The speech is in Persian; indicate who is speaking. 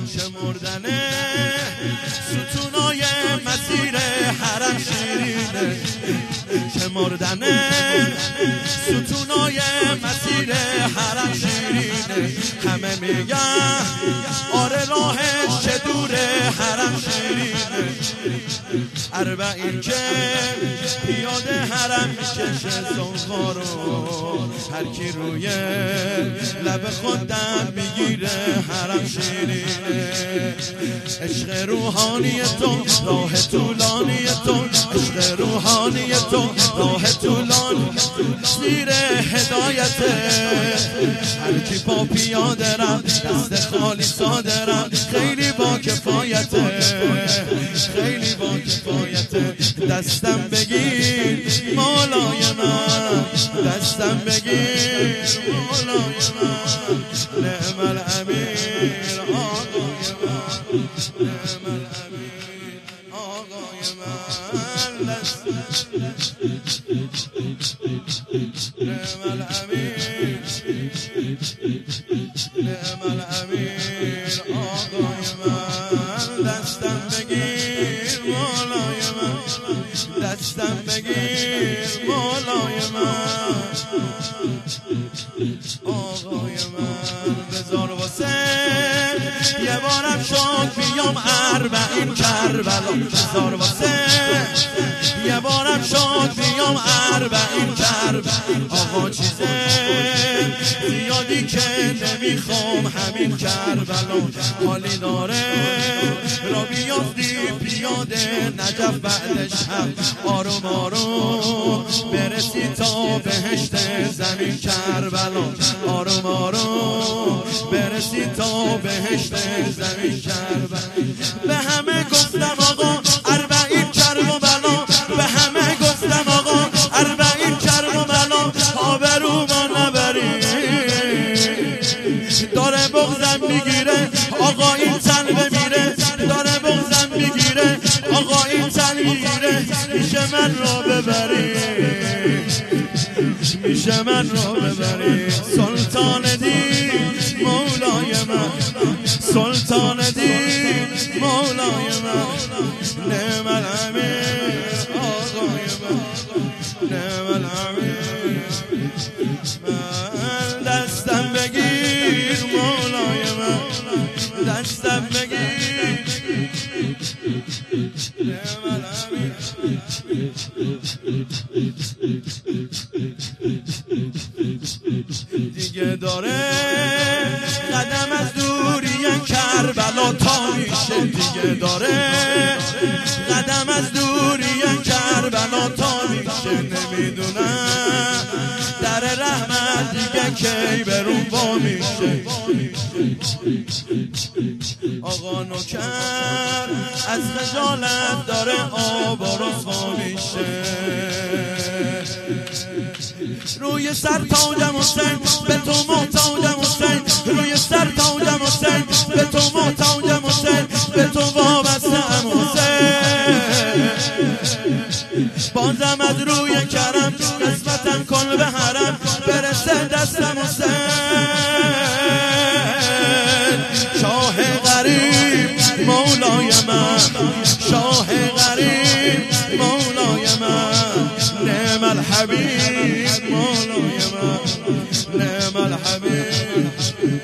Speaker 1: شمردن ستونای مسیر حرم شیرینه، شمردن ستونای مسیر حرم شیرینه. همه میگن آره راهش چه دوره حرم شیرینه. اربعین که پیاده حرم میکشه زنوارو، هر کی روی لب خودم میگیره حرم شیرینه. عشق روحانی تو راه طولانی تو، عشق روحانی تو راه طولانی زیر هدایته. هر کی با پیاده رم دست خالی ساده رم، خیلی با کفایته، خیلی با کفایته. دستم بگیر مولای من، دستم بگیر مولای من. نعم الامیر آقای من، نعم الامیر آقای من. نعم الامیر، نعم الامیر آقای من. دستم بگیر مولای من، دستم بگیر مولای من آقای من. بذار واسه یه بارم شد بیام اربعین کربلا، بذار واسه یه بارم شد بیام اربعین کربلا. آقا چیزه زیادی که نمیخوام همین کربلا. حالی داره را بیافتی پیاده نجف بعدش هم آروم آروم برسی تا بهشت زمین کربلا. آروم آروم برسی تا بهشت زمین کربلا. به همه گفتم آقا اربعین کربلا، به همه گفتم آقا اربعین کربلا. آبرو ما نبری داره بغضم میگیره آقا این تن بمیره، داره بغضم میگیره آقا این تن میگیره. میشه من را ببری، میشه من را ببری. سلطان دین مولای من، سلطان دین مولای من. نعم الامیر آقای من، نعم الامیر من. دستم بگیر مولای من، دستم بگیر نعم الامیر. دیگه داره قدم از دوری کربلا تا میشه، دیگه داره قدم از دوری کربلا تا میشه. نمیدونم در رحمت دیگه کی برون با میشه. آقا نوکر از خجالت داره آب و رسوا میشه. روی سر تاجم حسین به تو محتاجم حسین، روی سر تاجم حسین به تو محتاجم حسین، به تو وابسته‌ام حسین. بازم از روی کرم قسمتم کن به حرم برسه دستم حسین. شاه غریب مولای من،